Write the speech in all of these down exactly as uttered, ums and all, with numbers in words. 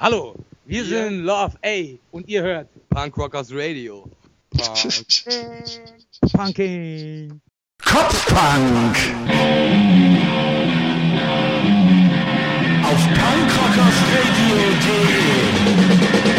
Hallo, wir yeah. sind Love A und ihr hört Punk Rockers Radio. Punk. Punking. Kopfpunk. Auf punkrockersradio punkt de.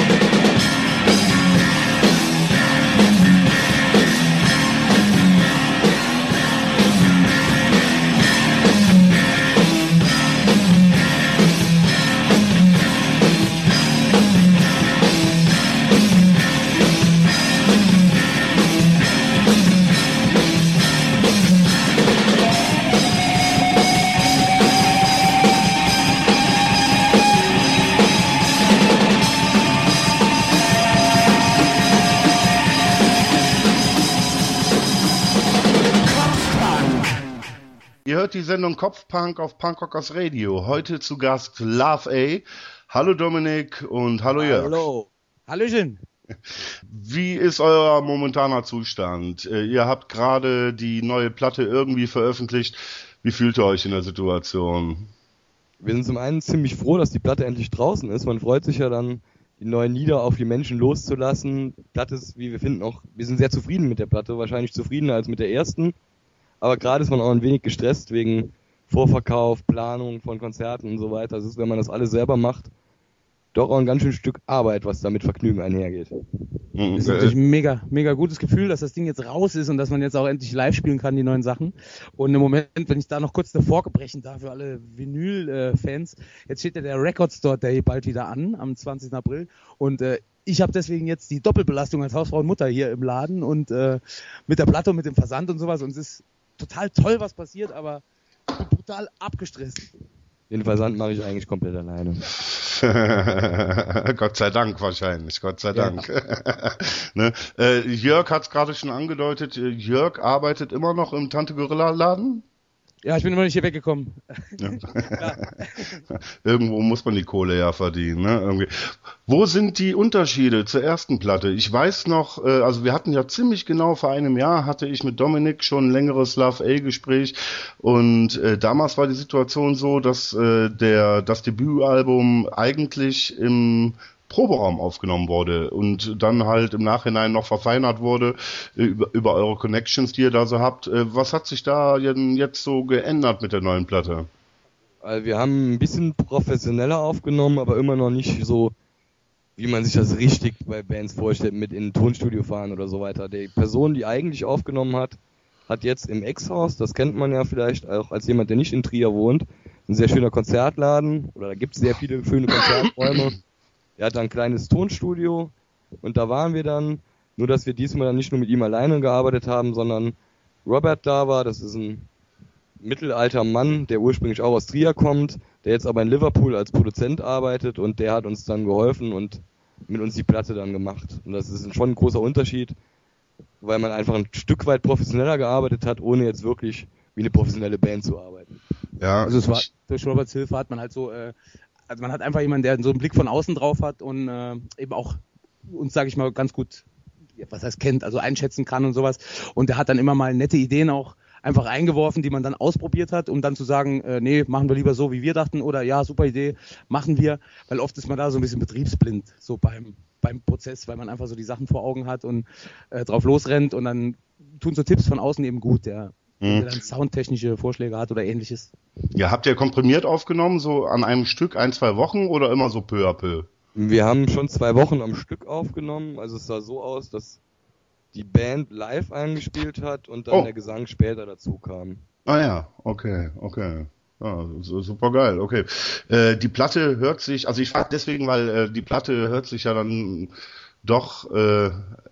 Ihr hört die Sendung Kopfpunk auf Punk Rockers Radio. Heute zu Gast Love A. Hallo Dominik und hallo Jörg. Hallo. Hallöchen. Wie ist euer momentaner Zustand? Ihr habt gerade die neue Platte irgendwie veröffentlicht. Wie fühlt ihr euch in der Situation? Wir sind zum einen ziemlich froh, dass die Platte endlich draußen ist. Man freut sich ja dann, die neuen Lieder auf die Menschen loszulassen. Die Platte ist, wie wir finden, auch, wir sind sehr zufrieden mit der Platte. Wahrscheinlich zufriedener als mit der ersten. Aber gerade ist man auch ein wenig gestresst wegen Vorverkauf, Planung von Konzerten und so weiter. Das ist, wenn man das alles selber macht, doch auch ein ganz schön Stück Arbeit, was da mit Vergnügen einhergeht. Das ist natürlich ein mega, mega gutes Gefühl, dass das Ding jetzt raus ist und dass man jetzt auch endlich live spielen kann, die neuen Sachen. Und im Moment, wenn ich da noch kurz davor brechen darf für alle Vinyl-Fans, jetzt steht ja der Record Store Day bald wieder an, am zwanzigsten April. Und äh, ich habe deswegen jetzt die Doppelbelastung als Hausfrau und Mutter hier im Laden und äh, mit der Platte und mit dem Versand und sowas. Und es ist total toll, was passiert, aber ich bin brutal abgestresst. Den Versand mache ich eigentlich komplett alleine. Gott sei Dank wahrscheinlich, Gott sei Dank. Ja. ne? äh, Jörg hat es gerade schon angedeutet, Jörg arbeitet immer noch im Tante Gorilla Laden? Ja, ich bin immer nicht hier weggekommen. Ja. Irgendwo muss man die Kohle ja verdienen, ne? Irgendwie. Wo sind die Unterschiede zur ersten Platte? Ich weiß noch, äh, also wir hatten ja ziemlich genau vor einem Jahr, hatte ich mit Dominik schon ein längeres Love A-Gespräch und äh, damals war die Situation so, dass äh, der das Debütalbum eigentlich im Proberaum aufgenommen wurde und dann halt im Nachhinein noch verfeinert wurde über, über eure Connections, die ihr da so habt. Was hat sich da jetzt so geändert mit der neuen Platte? Also wir haben ein bisschen professioneller aufgenommen, aber immer noch nicht so, wie man sich das richtig bei Bands vorstellt, mit in ein Tonstudio fahren oder so weiter. Die Person, die eigentlich aufgenommen hat, hat jetzt im Ex-Haus, das kennt man ja vielleicht auch als jemand, der nicht in Trier wohnt, ein sehr schöner Konzertladen, oder da gibt es sehr viele schöne Konzerträume. Er hat ein kleines Tonstudio und da waren wir dann, nur dass wir diesmal dann nicht nur mit ihm alleine gearbeitet haben, sondern Robert da war, das ist ein mittelalter Mann, der ursprünglich auch aus Trier kommt, der jetzt aber in Liverpool als Produzent arbeitet und der hat uns dann geholfen und mit uns die Platte dann gemacht. Und das ist schon ein großer Unterschied, weil man einfach ein Stück weit professioneller gearbeitet hat, ohne jetzt wirklich wie eine professionelle Band zu arbeiten. Ja, also es war, durch Roberts Hilfe hat man halt so... Äh, Also man hat einfach jemanden, der so einen Blick von außen drauf hat und äh, eben auch uns, sage ich mal, ganz gut, was heißt kennt, also einschätzen kann und sowas. Und der hat dann immer mal nette Ideen auch einfach eingeworfen, die man dann ausprobiert hat, um dann zu sagen, äh, nee, machen wir lieber so, wie wir dachten, oder ja, super Idee, machen wir. Weil oft ist man da so ein bisschen betriebsblind, so beim beim Prozess, weil man einfach so die Sachen vor Augen hat und äh, drauf losrennt und dann tun so Tipps von außen eben gut, der wenn der dann soundtechnische Vorschläge hat oder ähnliches. Ja, habt ihr komprimiert aufgenommen, so an einem Stück ein, zwei Wochen oder immer so peu à peu? Wir haben schon zwei Wochen am Stück aufgenommen, also es sah so aus, dass die Band live eingespielt hat und dann oh. der Gesang später dazu kam. Ah ja, okay, okay. Ja, super geil, okay. Äh, die Platte hört sich, also ich frage deswegen, weil äh, die Platte hört sich ja dann doch äh,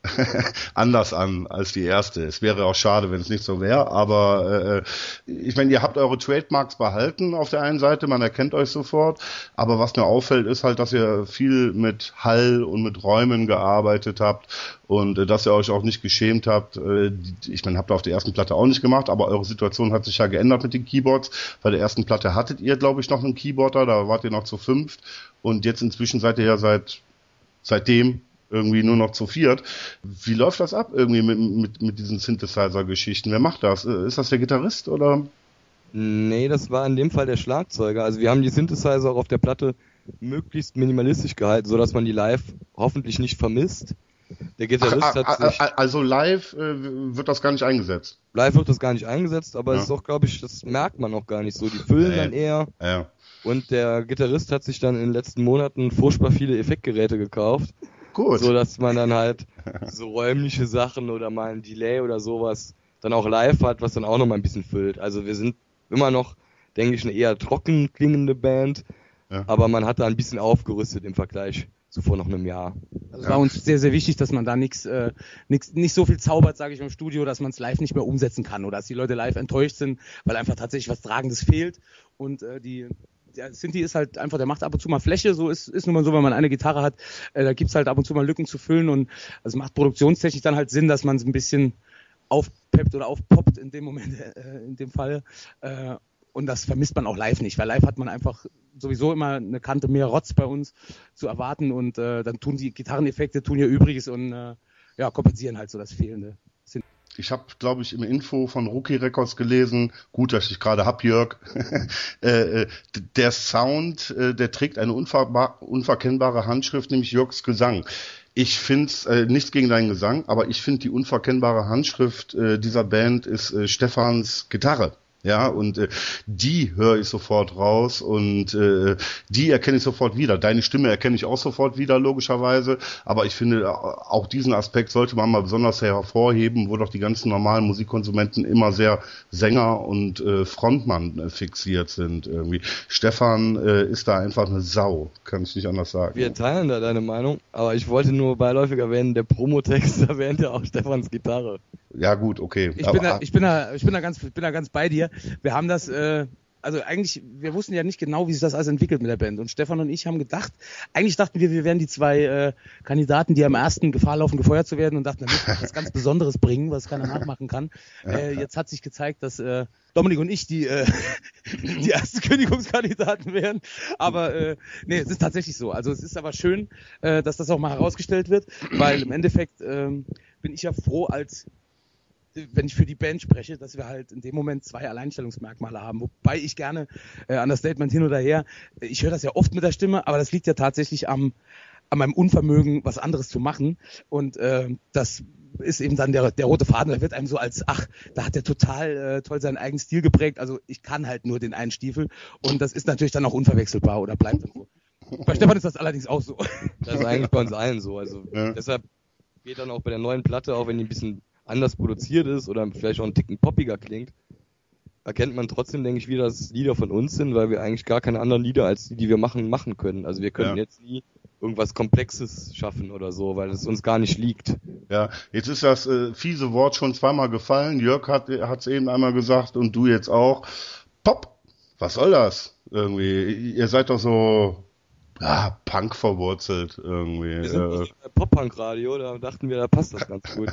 anders an als die erste. Es wäre auch schade, wenn es nicht so wäre, aber äh, ich meine, ihr habt eure Trademarks behalten auf der einen Seite, man erkennt euch sofort, aber was mir auffällt, ist halt, dass ihr viel mit Hall und mit Räumen gearbeitet habt und äh, dass ihr euch auch nicht geschämt habt. Äh, ich meine, habt ihr auf der ersten Platte auch nicht gemacht, aber eure Situation hat sich ja geändert mit den Keyboards. Bei der ersten Platte hattet ihr, glaube ich, noch einen Keyboarder, da wart ihr noch zu fünft und jetzt inzwischen seid ihr ja seit seitdem irgendwie nur noch zu viert. Wie läuft das ab irgendwie mit, mit, mit diesen Synthesizer-Geschichten? Wer macht das? Ist das der Gitarrist oder? Nee, das war in dem Fall der Schlagzeuger. Also wir haben die Synthesizer auch auf der Platte möglichst minimalistisch gehalten, sodass man die live hoffentlich nicht vermisst. Der Gitarrist Ach, hat a, sich... a, also live äh, wird das gar nicht eingesetzt? Live wird das gar nicht eingesetzt, aber Ja. es ist auch, glaube ich, das merkt man auch gar nicht so. Die füllen Nee. dann eher. Ja. Und der Gitarrist hat sich dann in den letzten Monaten furchtbar viele Effektgeräte gekauft. Gut. So dass man dann halt so räumliche Sachen oder mal ein Delay oder sowas dann auch live hat, was dann auch noch mal ein bisschen füllt. Also wir sind immer noch, denke ich, eine eher trocken klingende Band, Ja. aber man hat da ein bisschen aufgerüstet im Vergleich zu vor noch einem Jahr. Also es war uns sehr, sehr wichtig, dass man da nichts, äh, nix, nicht so viel zaubert, sage ich im Studio, dass man es live nicht mehr umsetzen kann oder dass die Leute live enttäuscht sind, weil einfach tatsächlich was Tragendes fehlt. Und äh, die der Sinti ist halt einfach, der macht ab und zu mal Fläche, so ist, ist nun mal so, wenn man eine Gitarre hat, äh, da gibt's halt ab und zu mal Lücken zu füllen und es macht produktionstechnisch dann halt Sinn, dass man es ein bisschen aufpeppt oder aufpoppt in dem Moment, äh, in dem Fall. Äh, und das vermisst man auch live nicht, weil live hat man einfach sowieso immer eine Kante mehr Rotz bei uns zu erwarten und äh, dann tun die Gitarreneffekte, tun ihr Übriges und äh, ja, kompensieren halt so das Fehlende. Ich habe, glaube ich, im Info von Rookie Records gelesen, gut, dass ich gerade hab, Jörg, äh, der Sound, äh, der trägt eine unver- unverkennbare Handschrift, nämlich Jörgs Gesang. Ich find's, äh, nichts gegen deinen Gesang, aber ich finde die unverkennbare Handschrift äh, dieser Band ist äh, Stefans Gitarre. Ja, und äh, die höre ich sofort raus und äh, die erkenne ich sofort wieder. Deine Stimme erkenne ich auch sofort wieder, logischerweise. Aber ich finde, auch diesen Aspekt sollte man mal besonders hervorheben, wo doch die ganzen normalen Musikkonsumenten immer sehr Sänger und äh, Frontmann äh, fixiert sind. Irgendwie. Stefan äh, ist da einfach eine Sau, kann ich nicht anders sagen. Wir teilen da deine Meinung, aber ich wollte nur beiläufig erwähnen, der Promotext erwähnt ja auch Stefans Gitarre. Ja gut, okay. Ich bin, da, ich bin da, ich bin da ganz, ich bin da ganz bei dir. Wir haben das, äh, also eigentlich, wir wussten ja nicht genau, wie sich das alles entwickelt mit der Band. Und Stefan und ich haben gedacht, eigentlich dachten wir, wir wären die zwei äh, Kandidaten, die am ersten Gefahr laufen, gefeuert zu werden und dachten, da müssen wir was ganz Besonderes bringen, was keiner nachmachen kann. Äh, jetzt hat sich gezeigt, dass äh, Dominik und ich die, äh, die ersten Kündigungskandidaten wären. Aber äh, nee, es ist tatsächlich so. Also es ist aber schön, äh, dass das auch mal herausgestellt wird, weil im Endeffekt ähm, bin ich ja froh als wenn ich für die Band spreche, dass wir halt in dem Moment zwei Alleinstellungsmerkmale haben. Wobei ich gerne äh, an das Statement hin oder her, ich höre das ja oft mit der Stimme, aber das liegt ja tatsächlich am, an meinem Unvermögen, was anderes zu machen. Und äh, das ist eben dann der, der rote Faden. Da wird einem so als, ach, da hat der total äh, toll seinen eigenen Stil geprägt. Also ich kann halt nur den einen Stiefel. Und das ist natürlich dann auch unverwechselbar oder bleibt dann so. Bei Stefan ist das allerdings auch so. Das ist eigentlich bei uns allen so. Also Ja. deshalb geht dann auch bei der neuen Platte, auch wenn die ein bisschen anders produziert ist oder vielleicht auch einen Ticken poppiger klingt, erkennt man trotzdem, denke ich, wieder, dass es Lieder von uns sind, weil wir eigentlich gar keine anderen Lieder als die, die wir machen, machen können. Also wir können Ja. jetzt nie irgendwas Komplexes schaffen oder so, weil es uns gar nicht liegt. Ja, jetzt ist das äh, fiese Wort schon zweimal gefallen. Jörg hat es eben einmal gesagt und du jetzt auch. Pop, was soll das? Irgendwie, ihr seid doch so ja, Punk verwurzelt irgendwie. Wir sind äh. nicht bei Pop-Punk-Radio, da dachten wir, da passt das ganz gut.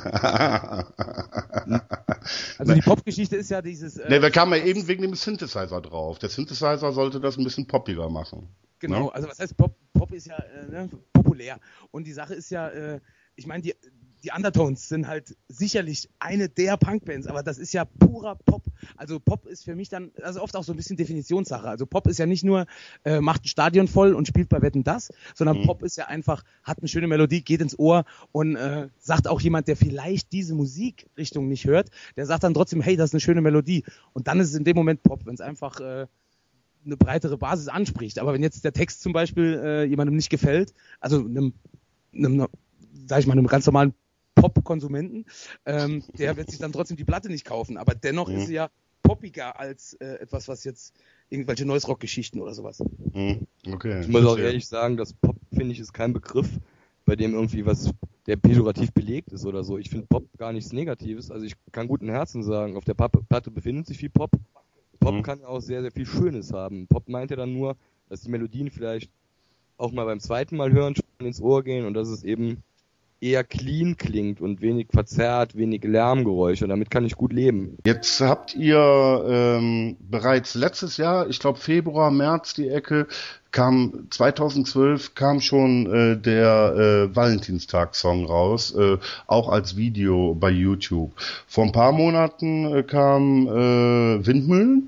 Also die Popgeschichte ist ja dieses... Äh, Ne, wir kamen ja eben wegen dem Synthesizer drauf. Der Synthesizer sollte das ein bisschen poppiger machen. Genau, Ne? also was heißt Pop? Pop ist ja äh, ne, populär. Und die Sache ist ja, äh, ich meine, die, die Undertones sind halt sicherlich eine der Punkbands, aber das ist ja purer Pop. Also Pop ist für mich dann, also oft auch so ein bisschen Definitionssache. Also Pop ist ja nicht nur, äh, macht ein Stadion voll und spielt bei Wetten das, sondern Mhm. Pop ist ja einfach, hat eine schöne Melodie, geht ins Ohr und äh, sagt auch jemand, der vielleicht diese Musikrichtung nicht hört, der sagt dann trotzdem, hey, das ist eine schöne Melodie. Und dann ist es in dem Moment Pop, wenn es einfach äh, eine breitere Basis anspricht. Aber wenn jetzt der Text zum Beispiel äh, jemandem nicht gefällt, also einem, einem, sag ich mal, einem ganz normalen Pop-Konsumenten, ähm, der wird sich dann trotzdem die Platte nicht kaufen. Aber dennoch Mhm. ist sie ja poppiger als äh, etwas, was jetzt irgendwelche Noise-Rock-Geschichten oder sowas. Mhm. Okay. Ich muss auch verstehe. ehrlich sagen, dass Pop, finde ich, ist kein Begriff, bei dem irgendwie was, der pejorativ belegt ist oder so. Ich finde Pop gar nichts Negatives. Also ich kann guten Herzen sagen, auf der Pap- Platte befindet sich viel Pop. Pop Mhm. kann ja auch sehr, sehr viel Schönes haben. Pop meint ja dann nur, dass die Melodien vielleicht auch mal beim zweiten Mal hören schon ins Ohr gehen und dass es eben eher clean klingt und wenig verzerrt, wenig Lärmgeräusche. Damit kann ich gut leben. Jetzt habt ihr ähm, bereits letztes Jahr, ich glaube Februar, März die Ecke, kam zweitausendzwölf kam schon äh, der äh, Valentinstag-Song raus, äh, auch als Video bei YouTube. Vor ein paar Monaten äh, kam äh, Windmühlen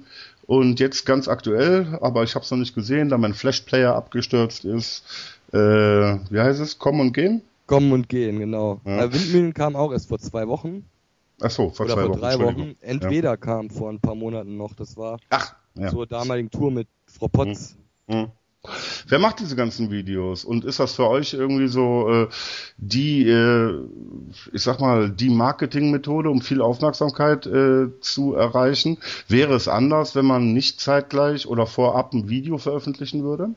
Und jetzt ganz aktuell, aber ich habe es noch nicht gesehen, da mein Flash-Player abgestürzt ist. Äh, wie heißt es? Kommen und gehen? Kommen und gehen, genau. Ja. Äh, Windmühlen kam auch erst vor zwei Wochen. Ach so, vor oder zwei vor Wochen. drei Wochen. Entschuldigung. Entweder Ja. kam vor ein paar Monaten noch. Das war Ach, ja. zur damaligen Tour mit Frau Potz. Hm. Wer macht diese ganzen Videos? Und ist das für euch irgendwie so äh, die, äh, ich sag mal, die Marketingmethode, um viel Aufmerksamkeit äh, zu erreichen? Wäre es anders, wenn man nicht zeitgleich oder vorab ein Video veröffentlichen würde?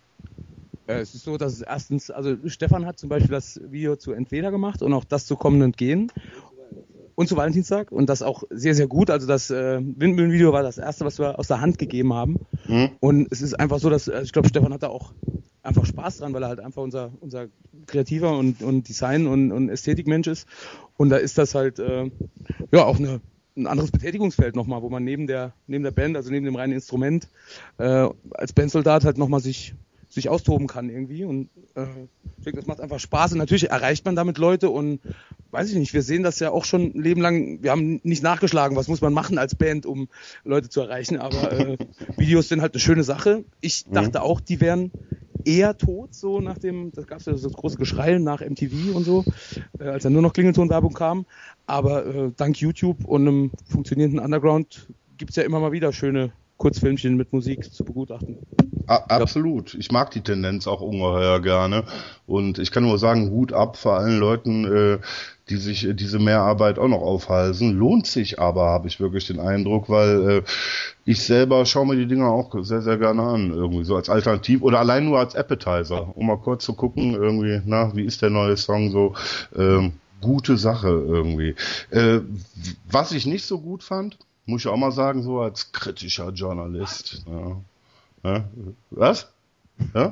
Äh, Es ist so, dass es erstens, also Stefan hat zum Beispiel das Video zu Entweder gemacht und auch das zu Kommen und Gehen. Und zu Valentinstag und das auch sehr, sehr gut. Also das äh, Windmühlenvideo war das erste, was wir aus der Hand gegeben haben. Mhm. Und es ist einfach so, dass, also ich glaube, Stefan hat da auch einfach Spaß dran, weil er halt einfach unser, unser kreativer und, und Design- und, und Ästhetikmensch ist. Und da ist das halt äh, ja auch eine, ein anderes Betätigungsfeld nochmal, wo man neben der, neben der Band, also neben dem reinen Instrument, äh, als Bandsoldat halt nochmal sich sich austoben kann irgendwie und äh, ich denke, das macht einfach Spaß und natürlich erreicht man damit Leute und weiß ich nicht, wir sehen das ja auch schon ein Leben lang, wir haben nicht nachgeschlagen, was muss man machen als Band, um Leute zu erreichen, aber äh, Videos sind halt eine schöne Sache. Ich dachte auch, die wären eher tot, so nach dem, das gab es ja das große Geschrei nach M T V und so, äh, als dann nur noch Klingeltonwerbung kam, aber äh, dank YouTube und einem funktionierenden Underground gibt's ja immer mal wieder schöne Kurzfilmchen mit Musik zu begutachten. A- absolut. Ich mag die Tendenz auch ungeheuer gerne. Und ich kann nur sagen, Hut ab vor allen Leuten, äh, die sich äh, diese Mehrarbeit auch noch aufhalsen. Lohnt sich aber, habe ich wirklich den Eindruck, weil äh, ich selber schaue mir die Dinger auch sehr, sehr gerne an. Irgendwie so als Alternativ oder allein nur als Appetizer, um mal kurz zu gucken, irgendwie, na, wie ist der neue Song so. Ähm, gute Sache irgendwie. Äh, was ich nicht so gut fand, muss ich auch mal sagen, so als kritischer Journalist. Ja. Ja? Was? Ja?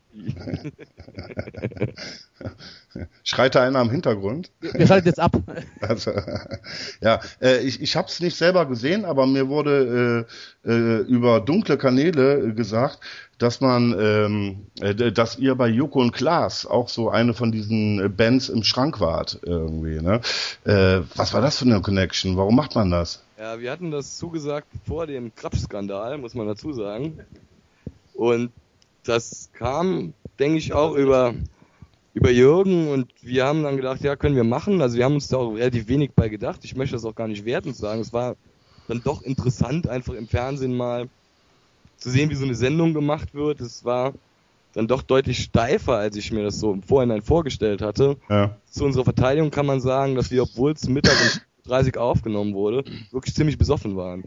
Schreit da einer am Hintergrund? Wir schalten jetzt ab. Also, ja, äh, ich, ich habe es nicht selber gesehen, aber mir wurde äh, äh, über dunkle Kanäle gesagt, dass man, ähm, äh, dass ihr bei Joko und Klaas auch so eine von diesen Bands im Schrank wart irgendwie. Ne? Äh, was war das für eine Connection? Warum macht man das? Ja, wir hatten das zugesagt vor dem Krapsch-Skandal, muss man dazu sagen. Und das kam, denke ich, auch über, über Jürgen und wir haben dann gedacht, ja, können wir machen. Also wir haben uns da auch relativ wenig bei gedacht. Ich möchte das auch gar nicht wertend sagen. Es war dann doch interessant, einfach im Fernsehen mal zu sehen, wie so eine Sendung gemacht wird. Es war dann doch deutlich steifer, als ich mir das so im Vorhinein vorgestellt hatte. Ja. Zu unserer Verteidigung kann man sagen, dass wir, obwohl es Mittag um dreißig aufgenommen wurde, wirklich ziemlich besoffen waren.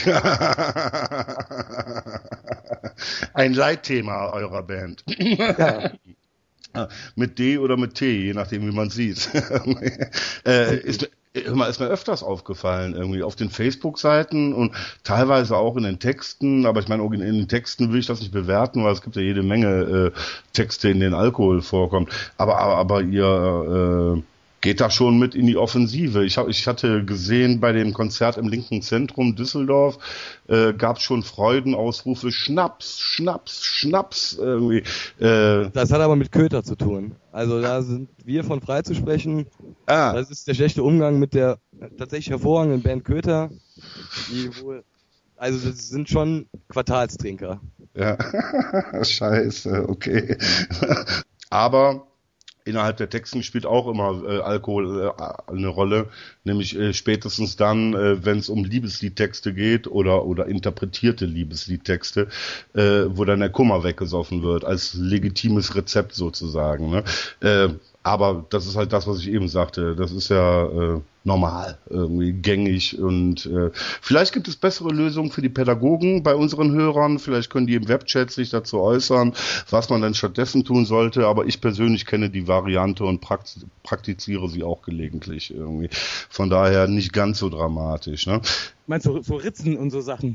Ein Leitthema eurer Band. Ja. Mit D oder mit T, je nachdem, wie man sieht. äh, ist, hör mal, ist mir öfters aufgefallen, irgendwie auf den Facebook-Seiten und teilweise auch in den Texten, aber ich meine, in den Texten will ich das nicht bewerten, weil es gibt ja jede Menge äh, Texte, in denen Alkohol vorkommt. Aber, aber, aber ihr äh, geht da schon mit in die Offensive. Ich, hab, ich hatte gesehen, bei dem Konzert im Linken Zentrum Düsseldorf äh, gab es schon Freudenausrufe, Schnaps, Schnaps, Schnaps. Irgendwie. Äh, Das hat aber mit Köter zu tun. Also da sind wir von freizusprechen. ah, Das ist der schlechte Umgang mit der tatsächlich hervorragenden Band Köter. Die wohl, also das sind schon Quartalstrinker. ja. Scheiße, okay. Aber innerhalb der Texten spielt auch immer äh, Alkohol äh, eine Rolle, nämlich äh, spätestens dann, äh, wenn es um Liebesliedtexte geht oder oder interpretierte Liebesliedtexte, äh, wo dann der Kummer weggesoffen wird, als legitimes Rezept sozusagen. Ne? Äh, aber das ist halt das, was ich eben sagte. Das ist ja äh, normal, irgendwie gängig und äh, vielleicht gibt es bessere Lösungen für die Pädagogen bei unseren Hörern. Vielleicht können die im Webchat sich dazu äußern, was man dann stattdessen tun sollte. Aber ich persönlich kenne die Variante und praktiz- praktiziere sie auch gelegentlich irgendwie. Von daher nicht ganz so dramatisch. Ne? Meinst du, so Ritzen und so Sachen?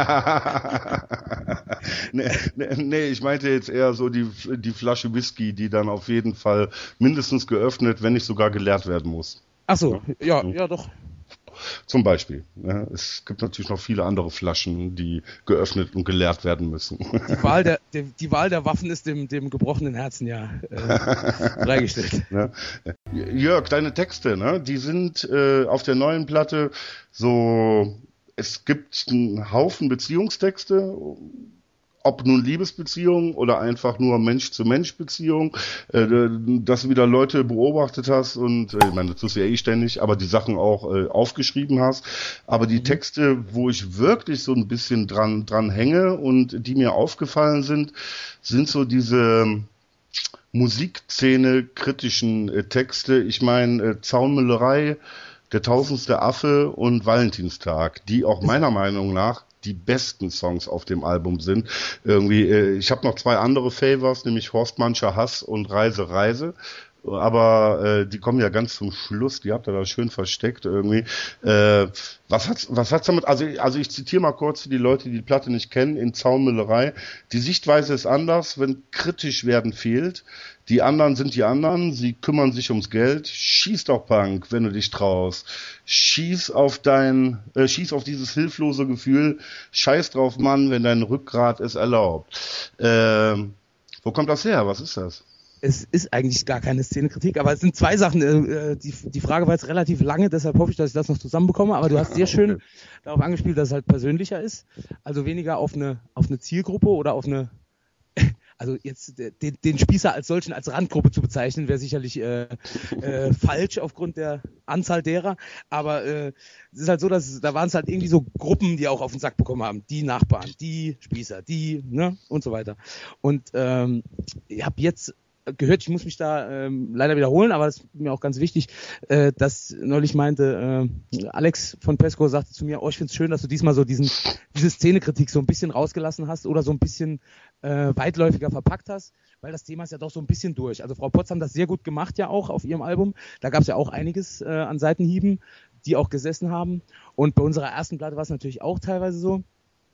nee, nee, nee, ich meinte jetzt eher so die, die Flasche Whisky, die dann auf jeden Fall mindestens geöffnet, wenn nicht sogar geleert werden muss. Ach so, ja, ja doch. Zum Beispiel. Ja, es gibt natürlich noch viele andere Flaschen, die geöffnet und geleert werden müssen. Die Wahl der, die, die Wahl der Waffen ist dem, dem gebrochenen Herzen ja äh, freigestellt. Ja. Jörg, deine Texte, ne, die sind äh, auf der neuen Platte so es gibt einen Haufen Beziehungstexte, ob nun Liebesbeziehungen oder einfach nur Mensch-zu-Mensch-Beziehung, äh, dass du wieder Leute beobachtet hast und, äh, ich meine, das tust du ja eh ständig, aber die Sachen auch äh, aufgeschrieben hast. Aber die Texte, wo ich wirklich so ein bisschen dran, dran hänge und die mir aufgefallen sind, sind so diese Musikszene kritischen äh, Texte. Ich meine, äh, Zaunmüllerei, Der tausendste Affe und Valentinstag, die auch meiner Meinung nach die besten Songs auf dem Album sind. Irgendwie, äh, ich habe noch zwei andere Favors, nämlich Horstmannscher Hass und Reise, Reise. Aber äh, die kommen ja ganz zum Schluss, die habt ihr da schön versteckt irgendwie. Äh, was hat's, was hat's damit, also, also ich zitiere mal kurz für die Leute, die die Platte nicht kennen, in Zaunmüllerei. Die Sichtweise ist anders, wenn kritisch werden fehlt. Die anderen sind die anderen, sie kümmern sich ums Geld. Schieß doch Punk, wenn du dich traust. Schieß auf dein, äh, schieß auf dieses hilflose Gefühl. Scheiß drauf, Mann, wenn dein Rückgrat es erlaubt. Äh, wo kommt das her? Was ist das? Es ist eigentlich gar keine Szenekritik, aber es sind zwei Sachen. Äh, die, die Frage war jetzt relativ lange, deshalb hoffe ich, dass ich das noch zusammenbekomme. Aber du hast sehr schön darauf angespielt, dass es halt persönlicher ist. Also weniger auf eine, auf eine Zielgruppe oder auf eine, also jetzt den, den Spießer als solchen als Randgruppe zu bezeichnen, wäre sicherlich äh, äh, falsch aufgrund der Anzahl derer. Aber äh, es ist halt so, dass da waren es halt irgendwie so Gruppen, die auch auf den Sack bekommen haben. Die Nachbarn, die Spießer, die, ne, und so weiter. Und ähm, ich habe jetzt gehört, ich muss mich da ähm, leider wiederholen, aber das ist mir auch ganz wichtig, äh, dass neulich meinte, äh, Alex von Pesco sagte zu mir, oh, ich find's schön, dass du diesmal so diesen diese Szenekritik so ein bisschen rausgelassen hast oder so ein bisschen äh, weitläufiger verpackt hast, weil das Thema ist ja doch so ein bisschen durch. Also Frau Potts haben das sehr gut gemacht ja auch auf ihrem Album, da gab's ja auch einiges äh, an Seitenhieben, die auch gesessen haben, und bei unserer ersten Platte war es natürlich auch teilweise so,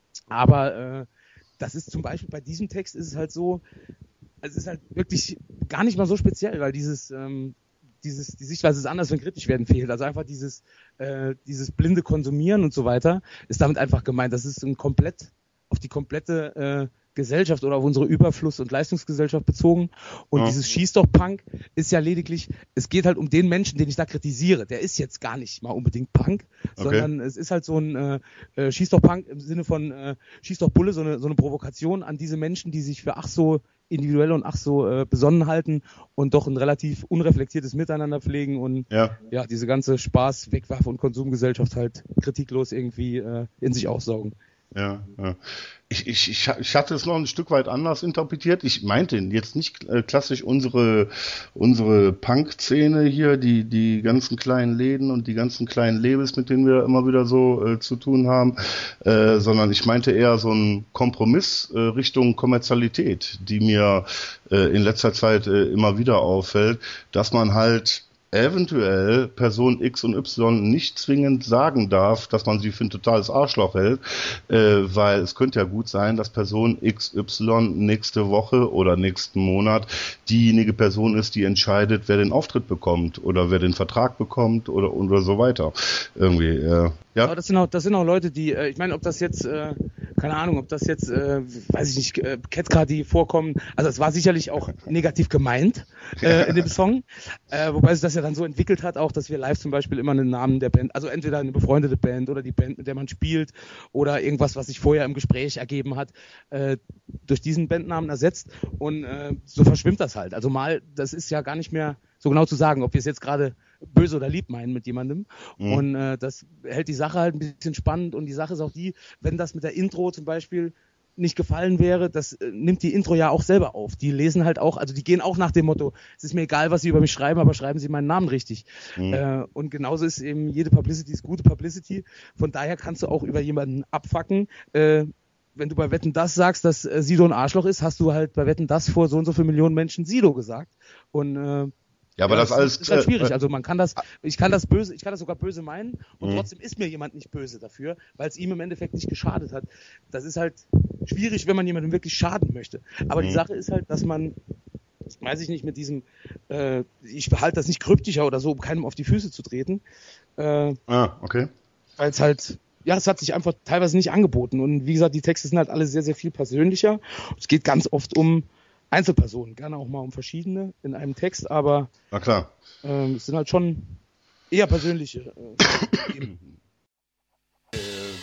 aber äh, das ist zum Beispiel bei diesem Text ist es halt so, es ist halt wirklich gar nicht mal so speziell, weil dieses, ähm, dieses, die Sichtweise ist anders, wenn kritisch werden fehlt. Also einfach dieses, äh, dieses blinde Konsumieren und so weiter ist damit einfach gemeint. Das ist ein komplett auf die komplette äh, Gesellschaft oder auf unsere Überfluss- und Leistungsgesellschaft bezogen. Und ja. dieses Schieß doch Punk ist ja lediglich, es geht halt um den Menschen, den ich da kritisiere. Der ist jetzt gar nicht mal unbedingt Punk, okay. sondern es ist halt so ein äh, äh, Schieß doch Punk im Sinne von äh, Schieß doch Bulle, so eine, so eine Provokation an diese Menschen, die sich für ach so individuell und ach so äh, besonnen halten und doch ein relativ unreflektiertes Miteinander pflegen und ja, ja diese ganze Spaß-, Wegwerf- und Konsumgesellschaft halt kritiklos irgendwie äh, in sich aufsaugen. Ja, ja. Ich, ich, ich, ich hatte es noch ein Stück weit anders interpretiert. Ich meinte jetzt nicht äh, klassisch unsere unsere Punk-Szene hier, die die ganzen kleinen Läden und die ganzen kleinen Labels, mit denen wir immer wieder so äh, zu tun haben, äh, sondern ich meinte eher so einen Kompromiss äh, Richtung Kommerzialität, die mir äh, in letzter Zeit äh, immer wieder auffällt, dass man halt eventuell Person X und Y nicht zwingend sagen darf, dass man sie für ein totales Arschloch hält, äh, weil es könnte ja gut sein, dass Person X Y nächste Woche oder nächsten Monat diejenige Person ist, die entscheidet, wer den Auftritt bekommt oder wer den Vertrag bekommt oder oder so weiter. Irgendwie, äh, ja. Aber das sind auch, das sind auch Leute, die, äh, ich meine, ob das jetzt, äh, keine Ahnung, ob das jetzt, äh, weiß ich nicht, äh, Ketka, die vorkommen, also es war sicherlich auch negativ gemeint äh, in dem Song, äh, wobei sich das ja dann so entwickelt hat, auch, dass wir live zum Beispiel immer einen Namen der Band, also entweder eine befreundete Band oder die Band, mit der man spielt oder irgendwas, was sich vorher im Gespräch ergeben hat, äh, durch diesen Bandnamen ersetzt, und äh, so verschwimmt das halt. Also mal, das ist ja gar nicht mehr so genau zu sagen, ob wir es jetzt gerade böse oder lieb meinen mit jemandem. Mhm. Und äh, das hält die Sache halt ein bisschen spannend, und die Sache ist auch die, wenn das mit der Intro zum Beispiel nicht gefallen wäre, das äh, nimmt die Intro ja auch selber auf. Die lesen halt auch, also die gehen auch nach dem Motto, es ist mir egal, was sie über mich schreiben, aber schreiben sie meinen Namen richtig. Mhm. Äh, und genauso ist eben jede Publicity ist gute Publicity. Von daher kannst du auch über jemanden abfacken. Äh, wenn du bei Wetten das sagst, dass äh, Sido ein Arschloch ist, hast du halt bei Wetten das vor so und so vielen Millionen Menschen Sido gesagt. Und äh, ja, aber ja, das, das alles ist halt schwierig. Also man kann das, ich kann das böse, ich kann das sogar böse meinen, und mhm. trotzdem ist mir jemand nicht böse dafür, weil es ihm im Endeffekt nicht geschadet hat. Das ist halt schwierig, wenn man jemandem wirklich schaden möchte. Aber mhm. die Sache ist halt, dass man, weiß ich nicht, mit diesem, äh, ich halte das nicht kryptischer oder so, um keinem auf die Füße zu treten. Äh, ah, okay. Weil es halt, ja, es hat sich einfach teilweise nicht angeboten. Und wie gesagt, die Texte sind halt alle sehr, sehr viel persönlicher. Es geht ganz oft um Einzelpersonen, gerne auch mal um verschiedene in einem Text, aber na klar. Ähm, es sind halt schon eher persönliche äh, Themen.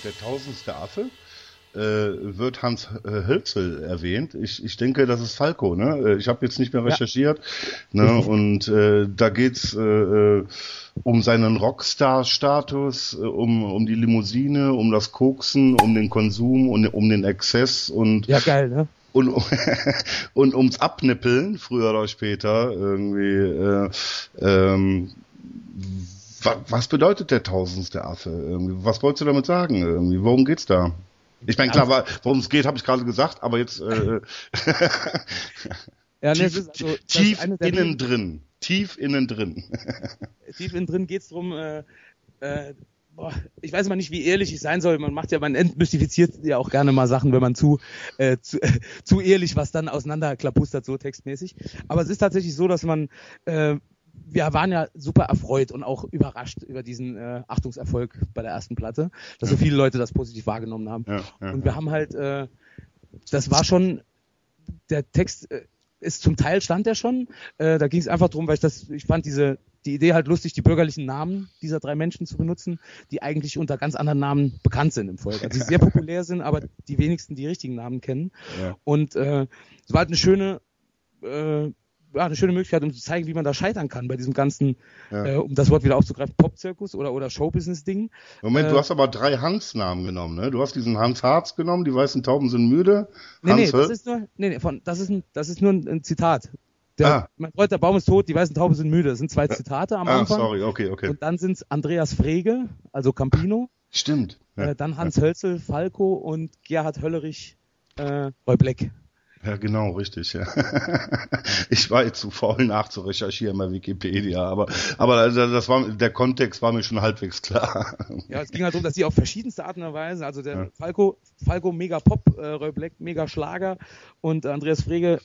der tausendste Affe, äh, wird Hans äh, Hölzel erwähnt. Ich, ich denke, das ist Falco, ne? Ich habe jetzt nicht mehr recherchiert, ja. ne? Und äh, da geht's äh, um seinen Rockstar-Status, um um die Limousine, um das Koksen, um den Konsum und um den Exzess und ja geil, ne? Und, und ums Abnippeln, früher oder später, irgendwie, äh, ähm, wa, was bedeutet der tausendste Affe? Irgendwie? Was wolltest du damit sagen? Irgendwie? Worum geht's da? Ich meine, klar, worum es geht, habe ich gerade gesagt, aber jetzt äh, ja, ne, tief, ist also, tief innen drin. Tief innen drin. Tief innen drin geht's drum, äh, äh, boah, ich weiß mal nicht, wie ehrlich ich sein soll. Man macht ja, man entmystifiziert ja auch gerne mal Sachen, wenn man zu, äh, zu, äh, zu ehrlich was dann auseinanderklapustert, so textmäßig. Aber es ist tatsächlich so, dass man, äh, wir waren ja super erfreut und auch überrascht über diesen äh, Achtungserfolg bei der ersten Platte, dass so viele Leute das positiv wahrgenommen haben. Ja, ja, und wir haben halt, äh, das war schon, der Text äh, ist zum Teil stand der schon. Äh, da ging es einfach drum, weil ich das, ich fand diese die Idee halt lustig, die bürgerlichen Namen dieser drei Menschen zu benutzen, die eigentlich unter ganz anderen Namen bekannt sind im Volk. Also die sehr populär sind, aber die wenigsten die richtigen Namen kennen. Ja. Und äh, es war halt eine schöne, äh, ja, eine schöne Möglichkeit, um zu zeigen, wie man da scheitern kann bei diesem ganzen, ja. äh, um das Wort wieder aufzugreifen, Pop-Zirkus oder, oder Showbusiness-Ding. Moment, äh, du hast aber drei Hans-Namen genommen, ne? Du hast diesen Hans Harz genommen, die weißen Tauben sind müde. Nee, Hans nee, das ist nur, nee, nee, von, das ist ein, das ist nur ein, ein Zitat. Der, ah. Mein Freund, der Baum ist tot, die weißen Tauben sind müde. Das sind zwei Zitate am ah, Anfang. sorry, okay, okay. Und dann sind es Andreas Frege, also Campino. Stimmt. Ja. Äh, dann Hans ja. Hölzel, Falco und Gerhard Höllerich, äh, Roy Black. Ja, genau, richtig. Ja. Ich war jetzt zu faul nachzurecherchieren bei Wikipedia, aber aber das war der Kontext war mir schon halbwegs klar. Ja, es ging halt darum, dass die auf verschiedenste Arten und Weise, also der ja. Falco, Falco mega Pop, äh, Roy Black mega Schlager und Andreas Frege,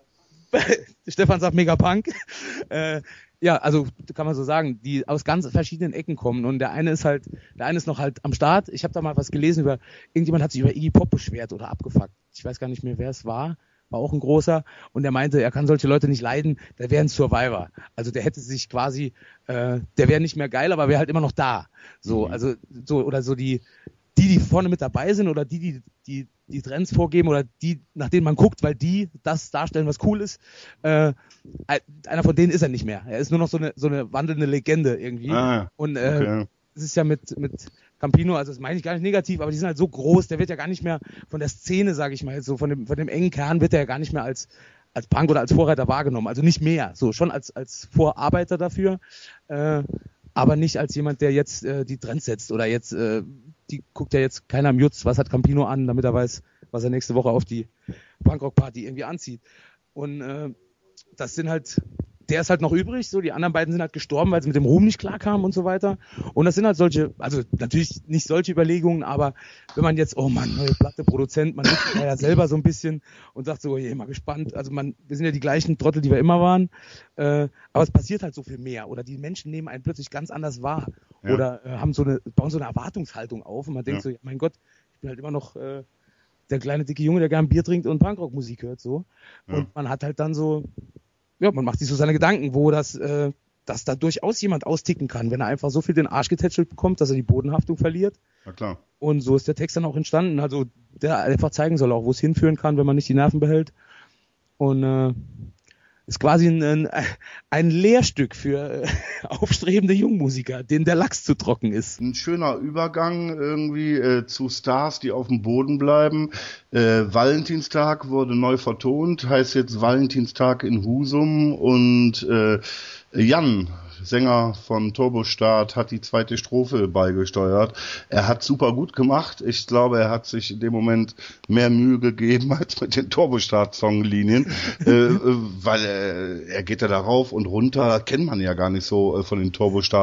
Stefan sagt mega Punk. Äh, ja, also kann man so sagen, die aus ganz verschiedenen Ecken kommen und der eine ist halt, der eine ist noch halt am Start. Ich habe da mal was gelesen über, irgendjemand hat sich über Iggy Pop beschwert oder abgefuckt. Ich weiß gar nicht mehr, wer es war. War auch ein großer und der meinte, er kann solche Leute nicht leiden, der wäre ein Survivor. Also der hätte sich quasi, äh, der wäre nicht mehr geil, aber wäre halt immer noch da. So, also so oder so die, die, die vorne mit dabei sind oder die, die, die, die Trends vorgeben oder die, nach denen man guckt, weil die das darstellen, was cool ist. Äh, einer von denen ist er nicht mehr. Er ist nur noch so eine, so eine wandelnde Legende irgendwie. Ah, und äh, okay. Es ist ja mit, mit Campino, also das meine ich gar nicht negativ, aber die sind halt so groß, der wird ja gar nicht mehr von der Szene, sage ich mal jetzt so, von dem, von dem engen Kern wird er ja gar nicht mehr als, als Punk oder als Vorreiter wahrgenommen. Also nicht mehr, so schon als, als Vorarbeiter dafür, äh, aber nicht als jemand, der jetzt äh, die Trends setzt oder jetzt, äh, die guckt ja jetzt keiner am Jutz, was hat Campino an, damit er weiß, was er nächste Woche auf die Punkrock-Party irgendwie anzieht. Und äh, das sind halt, der ist halt noch übrig, so die anderen beiden sind halt gestorben, weil sie mit dem Ruhm nicht klarkamen und so weiter. Und das sind halt solche, also natürlich nicht solche Überlegungen, aber wenn man jetzt, oh Mann, neue Platte, Produzent, man ist ja selber so ein bisschen und sagt so, je, mal gespannt, also man, wir sind ja die gleichen Trottel, die wir immer waren, äh, aber es passiert halt so viel mehr oder die Menschen nehmen einen plötzlich ganz anders wahr ja. oder äh, haben so eine, bauen so eine Erwartungshaltung auf und man denkt ja. so, ja, mein Gott, ich bin halt immer noch äh, der kleine dicke Junge, der gern Bier trinkt und Punkrock-Musik hört, so. Ja. Und man hat halt dann so, ja, man macht sich so seine Gedanken, wo das, äh, dass da durchaus jemand austicken kann, wenn er einfach so viel den Arsch getätschelt bekommt, dass er die Bodenhaftung verliert. Ja, klar. Und so ist der Text dann auch entstanden, also der einfach zeigen soll auch, wo es hinführen kann, wenn man nicht die Nerven behält. Und äh, ist quasi ein, ein Lehrstück für äh, aufstrebende Jungmusiker, denen der Lachs zu trocken ist. Ein schöner Übergang irgendwie äh, zu Stars, die auf dem Boden bleiben. Äh, Valentinstag wurde neu vertont, heißt jetzt Valentinstag in Husum und äh, Jan, Sänger von Turbostart, hat die zweite Strophe beigesteuert. Er hat super gut gemacht. Ich glaube, er hat sich in dem Moment mehr Mühe gegeben als mit den Turbostart-Songlinien, äh, weil äh, er geht ja da rauf und runter. Das kennt man ja gar nicht so äh, von den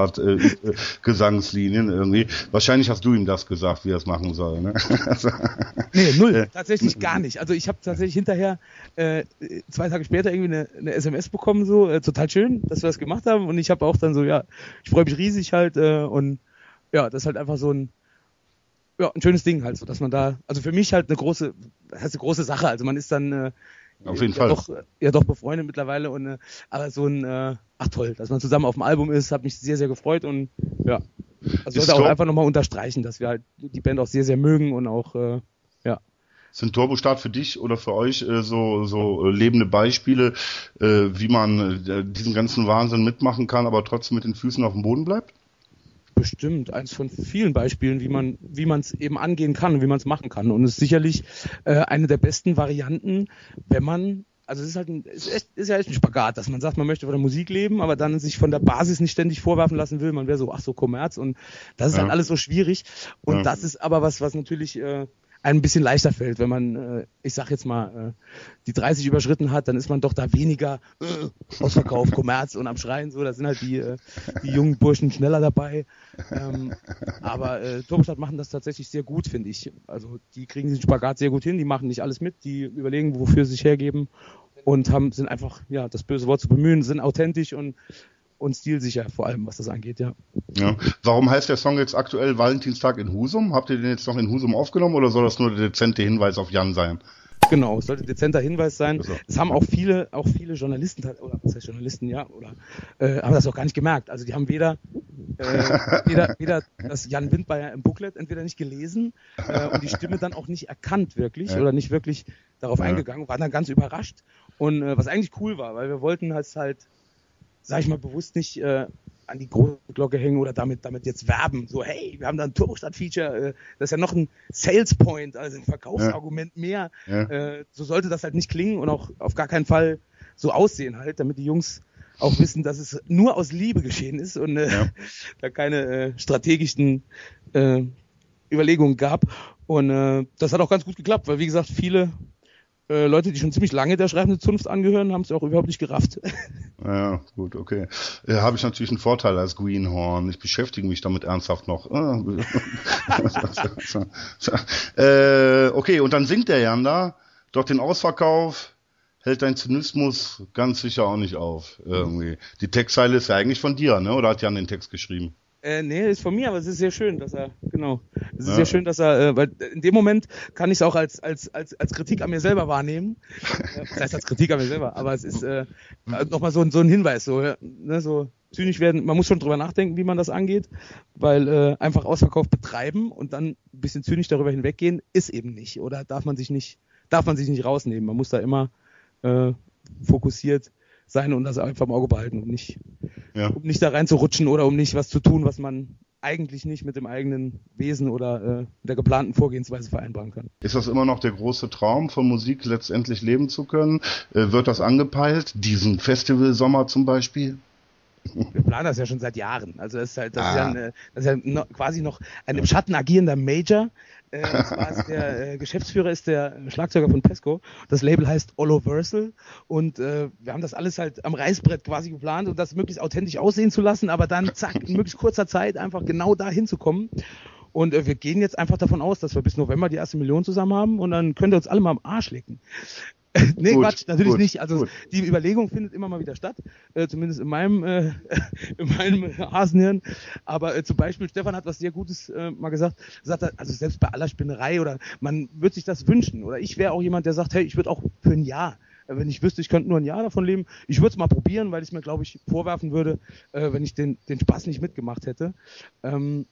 Turbostart-Gesangslinien äh, irgendwie. Wahrscheinlich hast du ihm das gesagt, wie er es machen soll. Ne? Also, nee, null. Äh, tatsächlich gar nicht. Also ich habe tatsächlich hinterher äh, zwei Tage später irgendwie eine, eine S M S bekommen, so äh, total schön, dass wir das gemacht haben und ich habe auch dann so, ja, ich freue mich riesig halt äh, und ja, das ist halt einfach so ein ja, ein schönes Ding halt so, dass man da, also für mich halt eine große, das heißt eine große Sache, also man ist dann äh, auf jeden ja, Fall doch, ja doch befreundet mittlerweile und äh, aber so ein, äh, ach toll, dass man zusammen auf dem Album ist, hat mich sehr, sehr gefreut und ja. Also sollte auch einfach nochmal unterstreichen, dass wir halt die Band auch sehr, sehr mögen und auch, äh, ja. Sind Turbostart für dich oder für euch äh, so so äh, lebende Beispiele, äh, wie man äh, diesen ganzen Wahnsinn mitmachen kann, aber trotzdem mit den Füßen auf dem Boden bleibt? Bestimmt, eins von vielen Beispielen, wie man wie man es eben angehen kann und wie man es machen kann. Und es ist sicherlich äh, eine der besten Varianten, wenn man, also es ist halt ein, es ist, echt, ist ja echt ein Spagat, dass man sagt, man möchte von der Musik leben, aber dann sich von der Basis nicht ständig vorwerfen lassen will, man wäre so, ach so, Kommerz, und das ist ja. halt alles so schwierig. Und ja. das ist aber was, was natürlich äh, ein bisschen leichter fällt, wenn man, äh, ich sag jetzt mal, äh, die dreißig überschritten hat, dann ist man doch da weniger äh, Ausverkauf, Kommerz und am Schreien, so, da sind halt die, äh, die jungen Burschen schneller dabei. Ähm, aber äh, Turbostart machen das tatsächlich sehr gut, finde ich. Also die kriegen den Spagat sehr gut hin, die machen nicht alles mit, die überlegen, wofür sie sich hergeben und haben, sind einfach, ja, das böse Wort zu bemühen, sind authentisch und und stilsicher, vor allem, was das angeht, ja. ja. Warum heißt der Song jetzt aktuell Valentinstag in Husum? Habt ihr den jetzt noch in Husum aufgenommen oder soll das nur der dezente Hinweis auf Jan sein? Genau, es sollte dezenter Hinweis sein. Also. Es haben auch viele, auch viele Journalisten, oder was heißt Journalisten, ja, oder äh, haben das auch gar nicht gemerkt. Also die haben weder, äh, weder, weder das Jan Windmeier im Booklet entweder nicht gelesen äh, und die Stimme dann auch nicht erkannt wirklich ja. oder nicht wirklich darauf ja. eingegangen, waren dann ganz überrascht. Und äh, was eigentlich cool war, weil wir wollten halt halt sag ich mal, bewusst nicht äh, an die große Glocke hängen oder damit damit jetzt werben. So, hey, wir haben da ein Turbostart-Feature, äh, das ist ja noch ein Sales Point, also ein Verkaufsargument ja. mehr. Ja. Äh, so sollte das halt nicht klingen und auch auf gar keinen Fall so aussehen halt, damit die Jungs auch wissen, dass es nur aus Liebe geschehen ist und äh, ja. da keine äh, strategischen äh, Überlegungen gab. Und äh, das hat auch ganz gut geklappt, weil wie gesagt, viele Äh, Leute, die schon ziemlich lange der schreibenden Zunft angehören, haben es auch überhaupt nicht gerafft. Ja, gut, okay. Äh, habe ich natürlich einen Vorteil als Greenhorn. Ich beschäftige mich damit ernsthaft noch. äh, okay, und dann singt der Jan da, doch den Ausverkauf hält dein Zynismus ganz sicher auch nicht auf. Irgendwie. Die Textzeile ist ja eigentlich von dir, ne? Oder hat Jan den Text geschrieben? Äh, nee, ist von mir, aber es ist sehr schön, dass er, genau, es ist ja. sehr schön, dass er, äh, weil in dem Moment kann ich es auch als als als als Kritik an mir selber wahrnehmen. äh, das heißt als Kritik an mir selber, aber es ist äh, nochmal so ein so ein Hinweis, so, ne, so zynisch werden. Man muss schon drüber nachdenken, wie man das angeht, weil äh, einfach Ausverkauf betreiben und dann ein bisschen zynisch darüber hinweggehen ist eben nicht, oder darf man sich nicht, darf man sich nicht rausnehmen. Man muss da immer äh, fokussiert sein und das einfach im Auge behalten, um nicht, ja. um nicht da reinzurutschen oder um nicht was zu tun, was man eigentlich nicht mit dem eigenen Wesen oder äh, mit der geplanten Vorgehensweise vereinbaren kann. Ist das immer noch der große Traum, von Musik letztendlich leben zu können? Äh, wird das angepeilt? Diesen Festivalsommer zum Beispiel? Wir planen das ja schon seit Jahren. Also das ist halt, das ah. ist ja, eine, das ist ja no, quasi noch ein im Schatten agierender Major. Äh, und zwar ist der äh, Geschäftsführer ist der Schlagzeuger von Pesco. Das Label heißt Oloversal und äh, wir haben das alles halt am Reißbrett quasi geplant und das möglichst authentisch aussehen zu lassen, aber dann zack, in möglichst kurzer Zeit einfach genau da hinzukommen. Und äh, wir gehen jetzt einfach davon aus, dass wir bis November die erste Million zusammen haben und dann könnt ihr uns alle mal am Arsch lecken. Nee, gut, Quatsch, natürlich gut, nicht. Also gut. Die Überlegung findet immer mal wieder statt, äh, zumindest in meinem äh, in meinem Hasenhirn. Aber äh, zum Beispiel, Stefan hat was sehr Gutes äh, mal gesagt, sagt er, also selbst bei aller Spinnerei oder man würde sich das wünschen. Oder ich wäre auch jemand, der sagt, hey, ich würde auch für ein Jahr, äh, wenn ich wüsste, ich könnte nur ein Jahr davon leben, ich würde es mal probieren, weil ich mir, glaube ich, vorwerfen würde, äh, wenn ich den den Spaß nicht mitgemacht hätte. Ähm,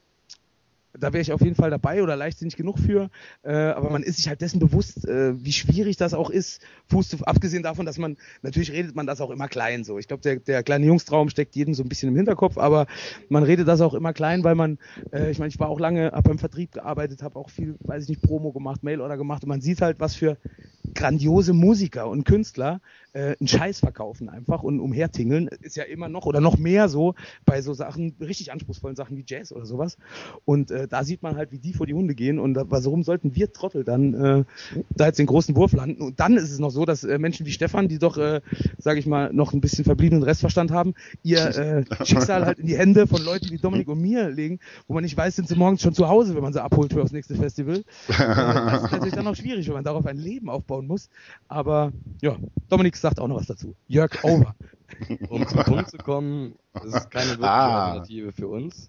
Da wäre ich auf jeden Fall dabei oder leichtsinnig genug für, äh, aber man ist sich halt dessen bewusst, äh, wie schwierig das auch ist, Fuß zu, abgesehen davon, dass man, natürlich redet man das auch immer klein so. Ich glaube, der, der kleine Jungstraum steckt jedem so ein bisschen im Hinterkopf, aber man redet das auch immer klein, weil man, äh, ich meine, ich war auch lange, habe beim Vertrieb gearbeitet, habe auch viel, weiß ich nicht, Promo gemacht, Mailorder gemacht und man sieht halt, was für grandiose Musiker und Künstler äh, einen Scheiß verkaufen einfach und umhertingeln, ist ja immer noch oder noch mehr so bei so Sachen, richtig anspruchsvollen Sachen wie Jazz oder sowas und äh, da sieht man halt, wie die vor die Hunde gehen und da, warum sollten wir Trottel dann äh, da jetzt den großen Wurf landen und dann ist es noch so, dass äh, Menschen wie Stefan, die doch, äh, sage ich mal, noch ein bisschen verbliebenen Restverstand haben, ihr äh, Schicksal halt in die Hände von Leuten wie Dominik und mir legen, wo man nicht weiß, sind sie morgens schon zu Hause, wenn man sie abholt für das nächste Festival. Äh, das ist natürlich dann auch schwierig, wenn man darauf ein Leben aufbauen muss, aber ja, Dominik sagt auch noch was dazu. Jörg, over. Um zum Punkt zu kommen, das ist keine wirkliche ah. Alternative für uns.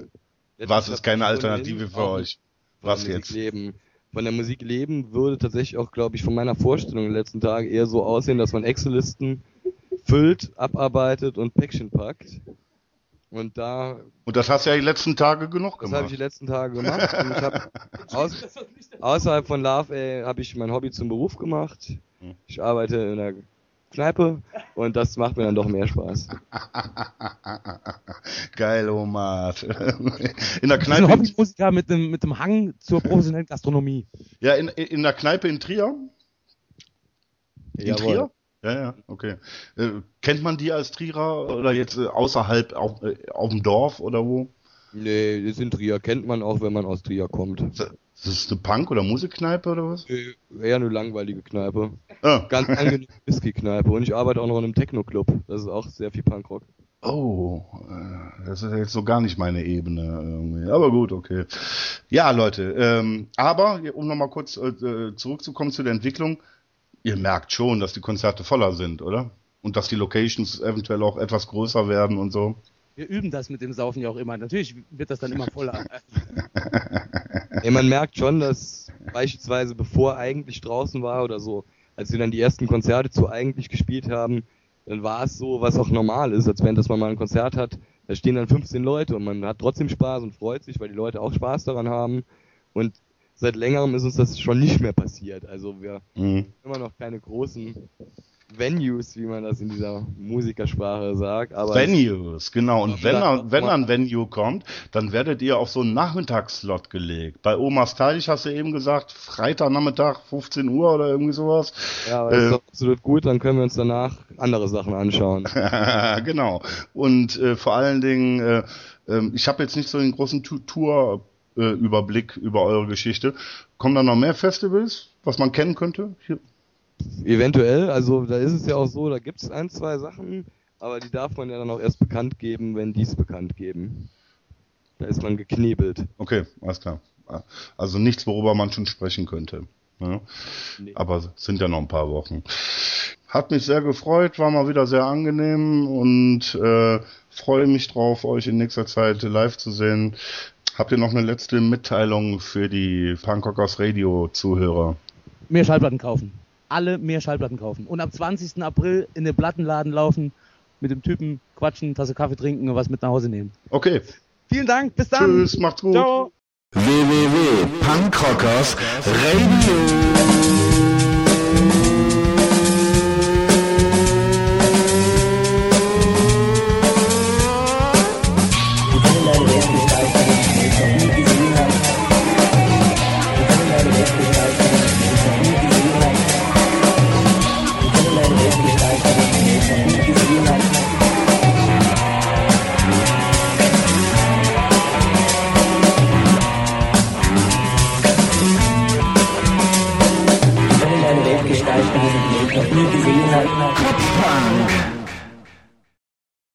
Was ist keine Alternative für euch? Was jetzt? Leben. Von der Musik leben würde tatsächlich auch, glaube ich, von meiner Vorstellung in den letzten Tagen eher so aussehen, dass man Excel-Listen füllt, abarbeitet und Päckchen packt. Und da. Und das hast du ja die letzten Tage genug Das gemacht. habe ich die letzten Tage gemacht. Und ich habe aus, außerhalb von Love ey, habe ich mein Hobby zum Beruf gemacht. Ich arbeite in einer Kneipe und das macht mir dann doch mehr Spaß. Geil, Omar. In der Ich bin Kneipe. ein Hobbymusiker mit dem, mit dem Hang zur professionellen Gastronomie. Ja, in, in der Kneipe in Trier? In Jawohl. Trier? Ja, ja, okay. Äh, kennt man die als Trierer oder jetzt äh, außerhalb auf, äh, auf dem Dorf oder wo? Nee, das in Trier kennt man auch, wenn man aus Trier kommt. Das ist eine Punk- oder Musikkneipe oder was? Nee, eher eine langweilige Kneipe. Ah. Ganz angenehme Whisky-Kneipe. Und ich arbeite auch noch in einem Techno-Club. Das ist auch sehr viel Punkrock. Oh, äh, das ist jetzt so gar nicht meine Ebene irgendwie. Aber gut, okay. Ja, Leute, ähm, aber um nochmal kurz äh, zurückzukommen zu der Entwicklung, ihr merkt schon, dass die Konzerte voller sind, oder? Und dass die Locations eventuell auch etwas größer werden und so. Wir üben das mit dem Saufen ja auch immer. Natürlich wird das dann immer voller. Ja, man merkt schon, dass beispielsweise bevor eigentlich draußen war oder so, als wir dann die ersten Konzerte zu eigentlich gespielt haben, dann war es so, was auch normal ist, als wenn das man mal ein Konzert hat, da stehen dann fünfzehn Leute und man hat trotzdem Spaß und freut sich, weil die Leute auch Spaß daran haben. Und seit längerem ist uns das schon nicht mehr passiert. Also wir Mhm. immer noch keine großen Venues, wie man das in dieser Musikersprache sagt. Aber Venues, genau. Und wenn, Ja, er, wenn ein Venue kommt, dann werdet ihr auf so einen Nachmittagsslot gelegt. Bei Omas Teich hast du eben gesagt, Freitagnachmittag, fünfzehn Uhr oder irgendwie sowas. ja, aber das ist Äh, doch absolut gut, dann können wir uns danach andere Sachen anschauen. Genau. Und äh, vor allen Dingen, äh, äh, ich habe jetzt nicht so den großen Tu- Tour-Überblick über eure Geschichte. Kommen da noch mehr Festivals, was man kennen könnte? Hier? Eventuell, also da ist es ja auch so, da gibt es ein, zwei Sachen, aber die darf man ja dann auch erst bekannt geben, wenn die es bekannt geben. Da ist man geknebelt. Okay, alles klar. Also nichts, worüber man schon sprechen könnte. Ja. Nee. Aber es sind ja noch ein paar Wochen. Hat mich sehr gefreut, war mal wieder sehr angenehm und äh, freue mich drauf, euch in nächster Zeit live zu sehen. Habt ihr noch eine letzte Mitteilung für die Punkrockers Radio Zuhörer? Mehr Schallplatten kaufen. Alle mehr Schallplatten kaufen. Und am zwanzigsten April in den Plattenladen laufen, mit dem Typen quatschen, Tasse Kaffee trinken und was mit nach Hause nehmen. Okay. Vielen Dank, bis dann. Tschüss, macht's gut. Ciao. w w w punkt punkrockers radio